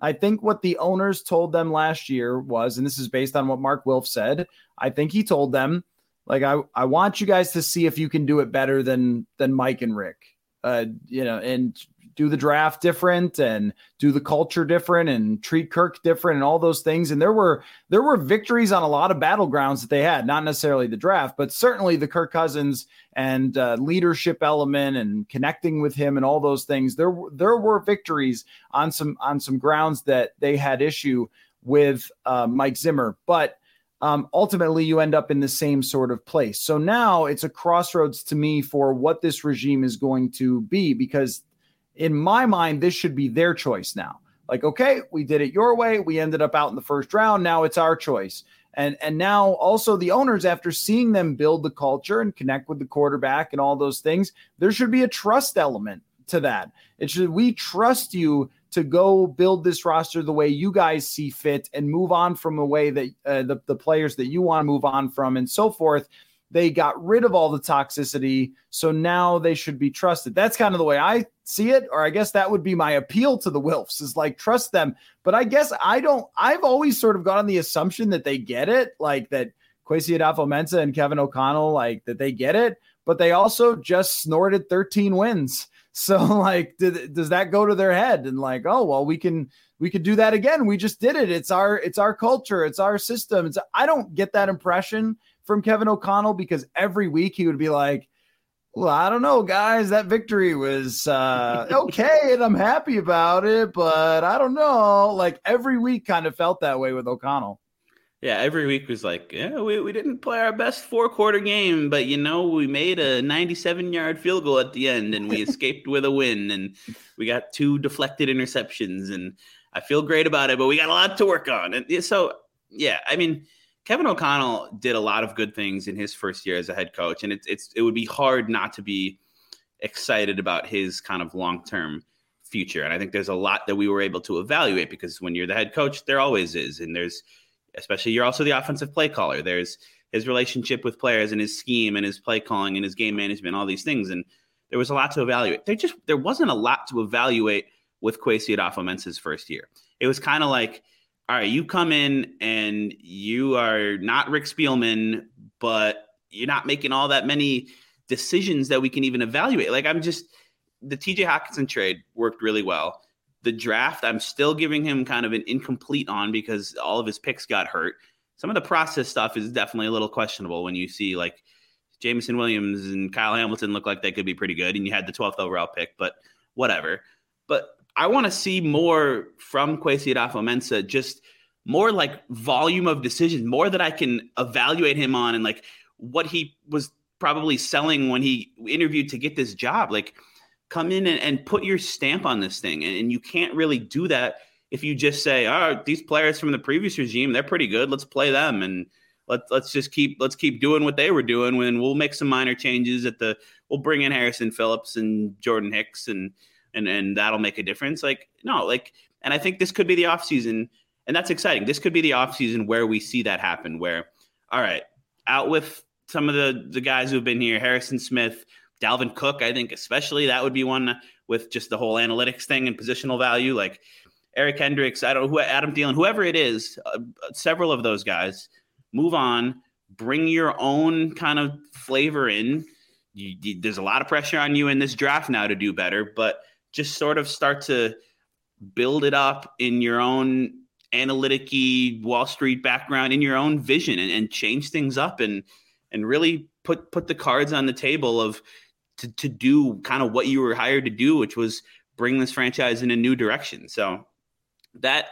I think what the owners told them last year was, and this is based on what Mark Wilf said, I think he told them, like, I, I want you guys to see if you can do it better than than Mike and Rick, uh, you know, and do the draft different and do the culture different and treat Kirk different and all those things. And there were there were victories on a lot of battlegrounds that they had, not necessarily the draft, but certainly the Kirk Cousins and uh, leadership element and connecting with him and all those things. There there were victories on some on some grounds that they had issue with uh, Mike Zimmer, but Um, ultimately you end up in the same sort of place. So now it's a crossroads to me for what this regime is going to be, because in my mind, this should be their choice now. Like, okay, we did it your way. We ended up out in the first round. Now it's our choice. And, and now also the owners, after seeing them build the culture and connect with the quarterback and all those things, there should be a trust element to that. It should, we trust you to go build this roster the way you guys see fit and move on from the way that uh, the, the players that you want to move on from and so forth. They got rid of all the toxicity. So now they should be trusted. That's kind of the way I see it. Or I guess that would be my appeal to the Wilfs, is like, trust them. But I guess I don't, I've always sort of got on the assumption that they get it, like that Kwesi Adofo-Mensah and Kevin O'Connell, like that they get it, but they also just snorted thirteen wins. So like, did, does that go to their head and like, oh, well, we can, we could do that again. We just did it. It's our, it's our culture. It's our system. It's, I don't get that impression from Kevin O'Connell, because every week he would be like, well, I don't know, guys, that victory was uh, okay. And I'm happy about it, but I don't know. Like every week kind of felt that way with O'Connell. Yeah, every week was like, yeah, we, we didn't play our best four-quarter game, but, you know, we made a ninety-seven-yard field goal at the end, and we escaped with a win, and we got two deflected interceptions, and I feel great about it, but we got a lot to work on. And so, yeah, I mean, Kevin O'Connell did a lot of good things in his first year as a head coach, and it's it's it would be hard not to be excited about his kind of long-term future. And I think there's a lot that we were able to evaluate, because when you're the head coach, there always is, and there's especially you're also the offensive play caller. There's his relationship with players and his scheme and his play calling and his game management, all these things. And there was a lot to evaluate. There just, there wasn't a lot to evaluate with Kwesi Adofo-Mensah's first year. It was kind of like, all right, you come in and you are not Rick Spielman, but you're not making all that many decisions that we can even evaluate. Like I'm just, the T J Hockenson trade worked really well. The draft, I'm still giving him kind of an incomplete on, because all of his picks got hurt. Some of the process stuff is definitely a little questionable when you see like Jameson Williams and Kyle Hamilton look like they could be pretty good, and you had the twelfth overall pick, but whatever. But I want to see more from Kwesi Adofo-Mensah, just more like volume of decisions, more that I can evaluate him on, and like what he was probably selling when he interviewed to get this job. Like, come in and, and put your stamp on this thing. And, and you can't really do that if you just say, oh, these players from the previous regime, they're pretty good. Let's play them. And let, let's just keep, let's keep doing what they were doing. When we'll make some minor changes at the, we'll bring in Harrison Phillips and Jordan Hicks, and, and, and that'll make a difference. Like, no, like, and I think this could be the offseason, and that's exciting. This could be the offseason where we see that happen, where, all right, out with some of the, the guys who've been here, Harrison Smith, Dalvin Cook, I think especially that would be one with just the whole analytics thing and positional value, like Eric Hendricks, I don't know who, Adam Thielen, whoever it is, uh, several of those guys, move on, bring your own kind of flavor in. You, you, there's a lot of pressure on you in this draft now to do better, but just sort of start to build it up in your own analytic-y Wall Street background, in your own vision, and, and change things up, and and really put put the cards on the table of to, to do kind of what you were hired to do, which was bring this franchise in a new direction. So that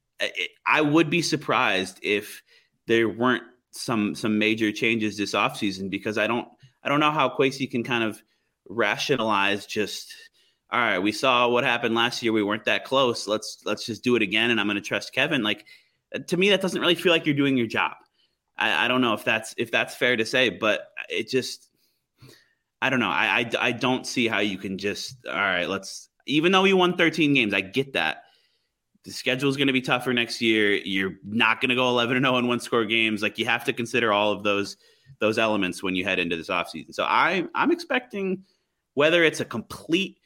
I would be surprised if there weren't some some major changes this offseason, because I don't I don't know how Kwesi can kind of rationalize just, all right, we saw what happened last year. We weren't that close. Let's let's just do it again, and I'm going to trust Kevin. Like, to me, that doesn't really feel like you're doing your job. I, I don't know if that's if that's fair to say, but it just, I don't know. I, I, I don't see how you can just, all right, let's, even though we won thirteen games, I get that. The schedule is going to be tougher next year. You're not going to go eleven and oh in one score games. Like, you have to consider all of those those elements when you head into this offseason. So I, I'm expecting, whether it's a complete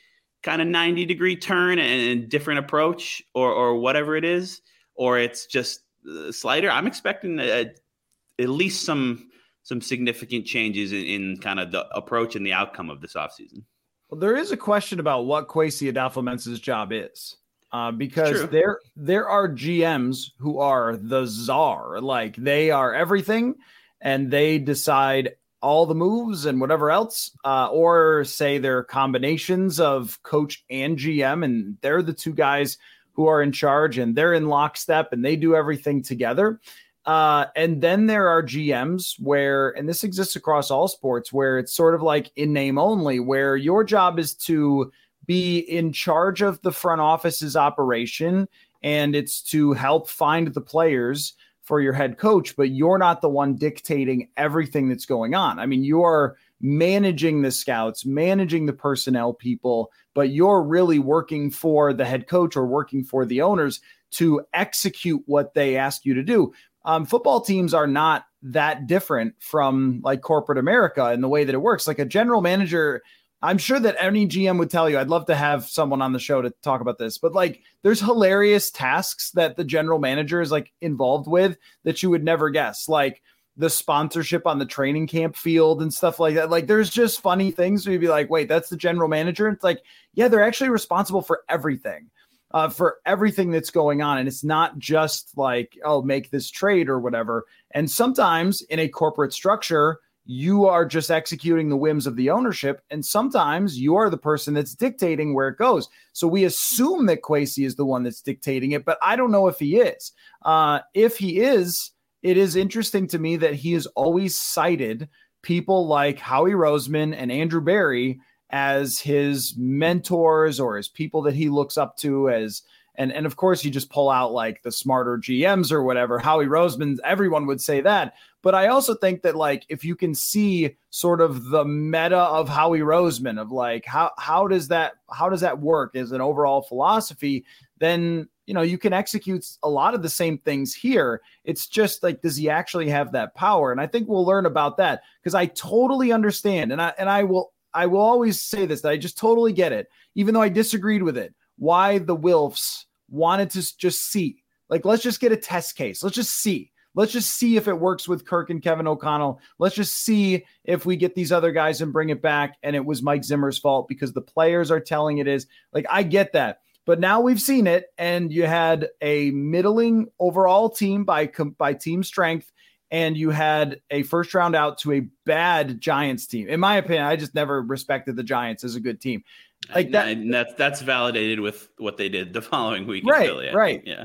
kind of ninety degree turn and different approach or or whatever it is, or it's just slighter, I'm expecting a, at least some some significant changes in, in kind of the approach and the outcome of this offseason. Well, there is a question about what Kwesi Adolfo-Mensa's job is. Uh, because there there are G Ms who are the czar, like they are everything, and they decide all the moves and whatever else, uh, or say they're combinations of coach and G M, and they're the two guys who are in charge, and they're in lockstep, and they do everything together. Uh, and then there are G Ms where, and this exists across all sports, where it's sort of like in name only, where your job is to be in charge of the front office's operation, and it's to help find the players for your head coach, but you're not the one dictating everything that's going on. I mean, you're managing the scouts, managing the personnel people, but you're really working for the head coach or working for the owners to execute what they ask you to do. Um, football teams are not that different from like corporate America in the way that it works. Like a general manager, I'm sure that any G M would tell you, I'd love to have someone on the show to talk about this, but like there's hilarious tasks that the general manager is like involved with that you would never guess, like the sponsorship on the training camp field and stuff like that. Like there's just funny things where you'd be like, wait, that's the general manager. It's like, yeah, they're actually responsible for everything, uh, for everything that's going on. And it's not just like, oh, make this trade or whatever. And sometimes in a corporate structure, you are just executing the whims of the ownership. And sometimes you are the person that's dictating where it goes. So we assume that Kwesi is the one that's dictating it, but I don't know if he is. Uh, if he is, it is interesting to me that he has always cited people like Howie Roseman and Andrew Berry as his mentors or as people that he looks up to as, and, and of course you just pull out like the smarter G Ms or whatever. Howie Roseman, everyone would say that. But I also think that like, if you can see sort of the meta of Howie Roseman of like, how, how does that, how does that work as an overall philosophy, then, you know, you can execute a lot of the same things here. It's just like, does he actually have that power? And I think we'll learn about that because I totally understand. And I, and I will, I will always say this, that I just totally get it, even though I disagreed with it, why the Wilfs wanted to just see, like, let's just get a test case. Let's just see. Let's just see if it works with Kirk and Kevin O'Connell. Let's just see if we get these other guys and bring it back. And it was Mike Zimmer's fault because the players are telling it is. Like, I get that. But now we've seen it, and you had a middling overall team by, by team strength, and you had a first round out to a bad Giants team. In my opinion, I just never respected the Giants as a good team. Like that, and that's, that's validated with what they did the following week. Right, in Philly, right. Yeah.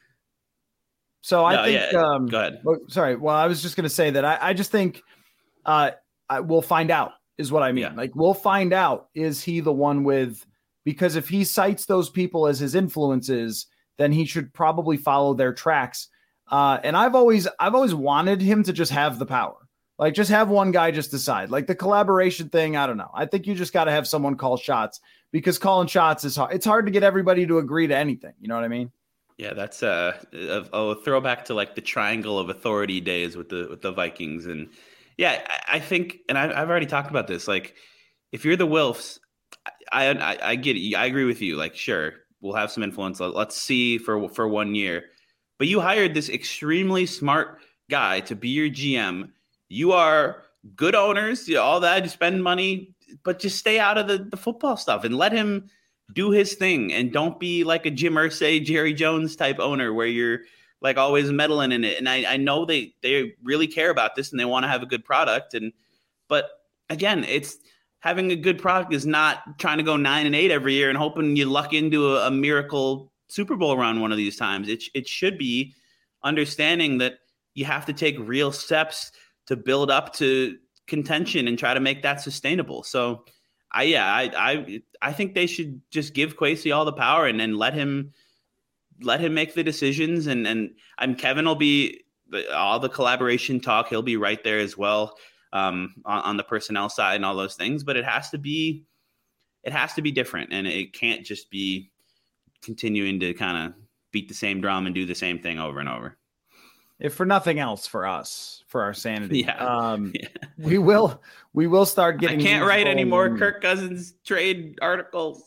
So I no, think, yeah. um, go ahead. Well, sorry. Well, I was just going to say that I, I just think uh, I, we'll find out is what I mean. Yeah. Like we'll find out, is he the one with, because if he cites those people as his influences, then he should probably follow their tracks. Uh, and I've always, I've always wanted him to just have the power, like just have one guy just decide, like the collaboration thing. I don't know. I think you just got to have someone call shots because calling shots is hard. It's hard to get everybody to agree to anything. You know what I mean? Yeah, that's a, a, a throwback to like the triangle of authority days with the with the Vikings. And yeah, I, I think, and I, I've already talked about this, like if you're the Wilfs, I, I I get it. I agree with you. Like, sure, we'll have some influence. Let's see for for one year. But you hired this extremely smart guy to be your G M. You are good owners, you know, all that, you spend money, but just stay out of the, the football stuff and let him do his thing. And don't be like a Jim Irsay, Jerry Jones type owner where you're like always meddling in it. And I, I know they, they really care about this and they want to have a good product. And, but again, it's having a good product is not trying to go nine and eight every year and hoping you luck into a, a miracle Super Bowl run one of these times. It, it should be understanding that you have to take real steps to build up to contention and try to make that sustainable. So I, yeah, I, I, I think they should just give Kwesi all the power and then let him, let him make the decisions. And, and I'm Kevin will be all the collaboration talk. He'll be right there as well um, on, on the personnel side and all those things, but it has to be, it has to be different. And it can't just be continuing to kind of beat the same drum and do the same thing over and over. If for nothing else, for us, for our sanity, yeah. Um, yeah. we will we will start getting. I can't write any more Kirk Cousins trade articles.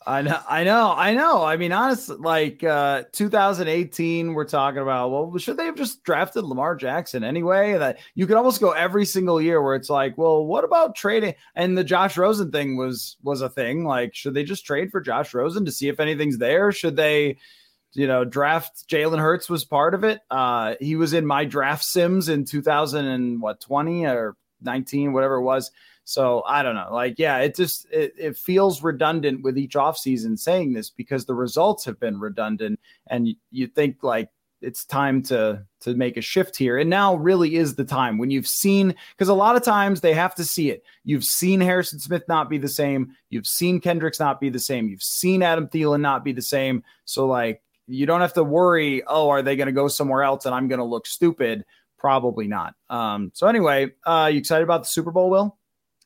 I know, I know, I know. I mean, honestly, like uh, two thousand eighteen, we're talking about, well, should they have just drafted Lamar Jackson anyway? That you could almost go every single year where it's like, well, what about trading? And the Josh Rosen thing was was a thing. Like, should they just trade for Josh Rosen to see if anything's there? Should they, you know, draft Jalen Hurts was part of it. Uh, he was in my draft sims in two thousand and what twenty or nineteen, whatever it was. So I don't know, like, yeah, it just, it, it feels redundant with each offseason saying this because the results have been redundant and you, you think like it's time to, to make a shift here. And now really is the time when you've seen, because a lot of times they have to see it. You've seen Harrison Smith not be the same. You've seen Kendricks not be the same. You've seen Adam Thielen not be the same. So like, you don't have to worry, oh, are they going to go somewhere else and I'm going to look stupid? Probably not. Um, so anyway, uh, you excited about the Super Bowl, Will?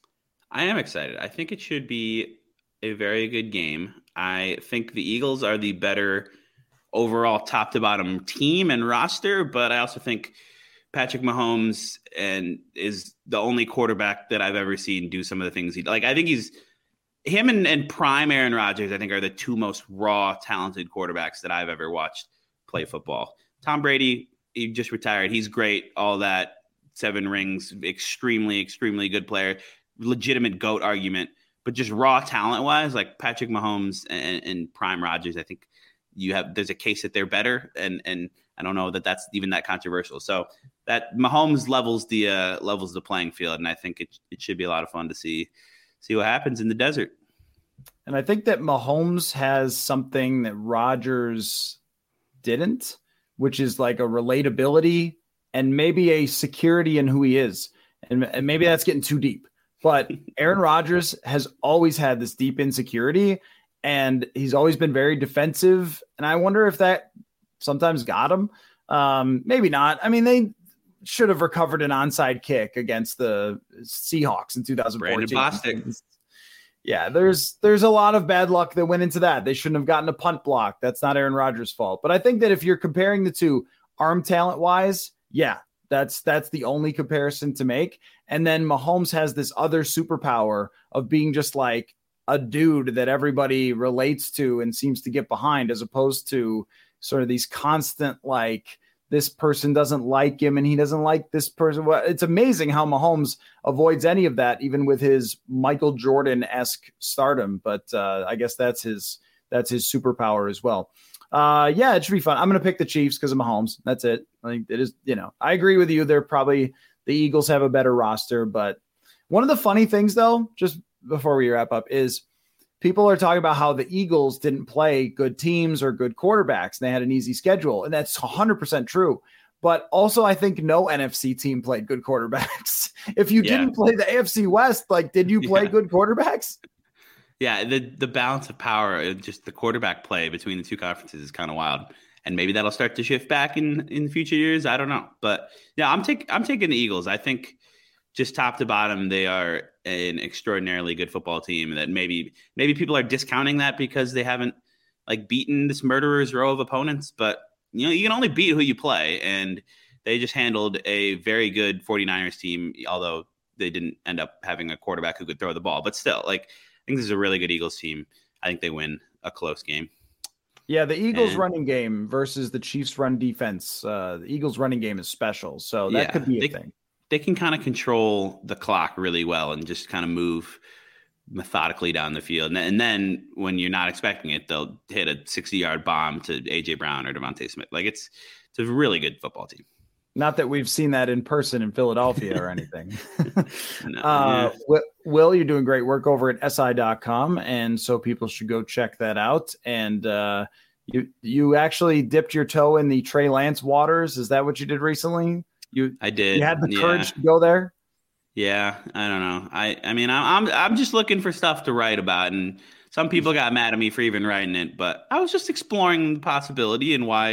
I am excited. I think it should be a very good game. I think the Eagles are the better overall top to bottom team and roster, but I also think Patrick Mahomes and is the only quarterback that I've ever seen do some of the things he like. I think he's him and, and prime Aaron Rodgers, I think, are the two most raw, talented quarterbacks that I've ever watched play football. Tom Brady, he just retired. He's great. All that, seven rings, extremely, extremely good player. Legitimate GOAT argument, but just raw talent wise, like Patrick Mahomes and, and prime Rodgers, I think you have, there's a case that they're better. And, and I don't know that that's even that controversial. So that Mahomes levels the, uh, levels the playing field. And I think it, it should be a lot of fun to see, see what happens in the desert. And I think that Mahomes has something that Rodgers didn't, which is like a relatability and maybe a security in who he is. And, and maybe that's getting too deep. But Aaron Rodgers has always had this deep insecurity, and he's always been very defensive. And I wonder if that sometimes got him. Um, maybe not. I mean, they should have recovered an onside kick against the Seahawks in two thousand fourteen. Brandon Bostic. Yeah, there's there's a lot of bad luck that went into that. They shouldn't have gotten a punt block. That's not Aaron Rodgers' fault. But I think that if you're comparing the two arm talent wise, yeah, that's that's the only comparison to make. And then Mahomes has this other superpower of being just like a dude that everybody relates to and seems to get behind, as opposed to sort of these constant, like, this person doesn't like him and he doesn't like this person. Well, it's amazing how Mahomes avoids any of that, even with his Michael Jordan-esque stardom. But uh, I guess that's his that's his superpower as well. Uh, yeah, it should be fun. I'm going to pick the Chiefs because of Mahomes. That's it. I think it is, you know, I agree with you. They're probably, the Eagles have a better roster, but one of the funny things though, just before we wrap up, is people are talking about how the Eagles didn't play good teams or good quarterbacks and they had an easy schedule. And that's one hundred percent true. But also I think no N F C team played good quarterbacks. If you yeah. didn't play the A F C West, like, did you play yeah. good quarterbacks? Yeah, the the balance of power, just the quarterback play between the two conferences is kind of wild, and maybe that'll start to shift back in in future years. I don't know, but yeah, I'm taking I'm taking the Eagles. I think just top to bottom, they are an extraordinarily good football team. That maybe maybe people are discounting that because they haven't like beaten this murderer's row of opponents, but you know you can only beat who you play, and they just handled a very good 49ers team, although they didn't end up having a quarterback who could throw the ball, but still, like. I think this is a really good Eagles team. I think they win a close game. Yeah, the Eagles and, running game versus the Chiefs run defense. Uh, the Eagles running game is special, so that yeah, could be a they, thing. They can kind of control the clock really well and just kind of move methodically down the field. And, and then when you're not expecting it, they'll hit a sixty-yard bomb to A J Brown or Devontae Smith. Like it's it's a really good football team. Not that we've seen that in person in Philadelphia or anything. no, uh, yeah. Will, you're doing great work over at S I dot com, and so people should go check that out. And uh, you you actually dipped your toe in the Trey Lance waters. Is that what you did recently? You I did. You had the yeah. courage to go there? Yeah, I don't know. I, I mean, I'm I'm just looking for stuff to write about, and some people got mad at me for even writing it, but I was just exploring the possibility and why.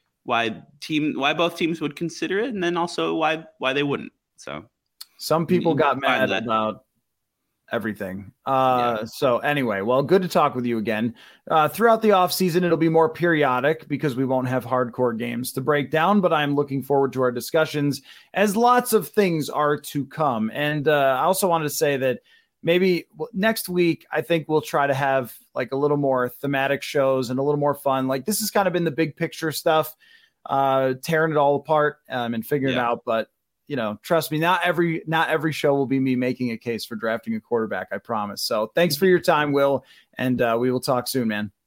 why team why both teams would consider it, and then also why why they wouldn't. So some people got mad about everything. Uh yeah. So anyway, well, good to talk with you again. Uh throughout the off season, it'll be more periodic because we won't have hardcore games to break down, but I'm looking forward to our discussions as lots of things are to come. And uh I also wanted to say that maybe next week, I think we'll try to have like a little more thematic shows and a little more fun. Like this has kind of been the big picture stuff, uh, tearing it all apart um, and figuring yeah. it out. But, you know, trust me, not every, not every show will be me making a case for drafting a quarterback. I promise. So thanks for your time, Will. And uh, we will talk soon, man.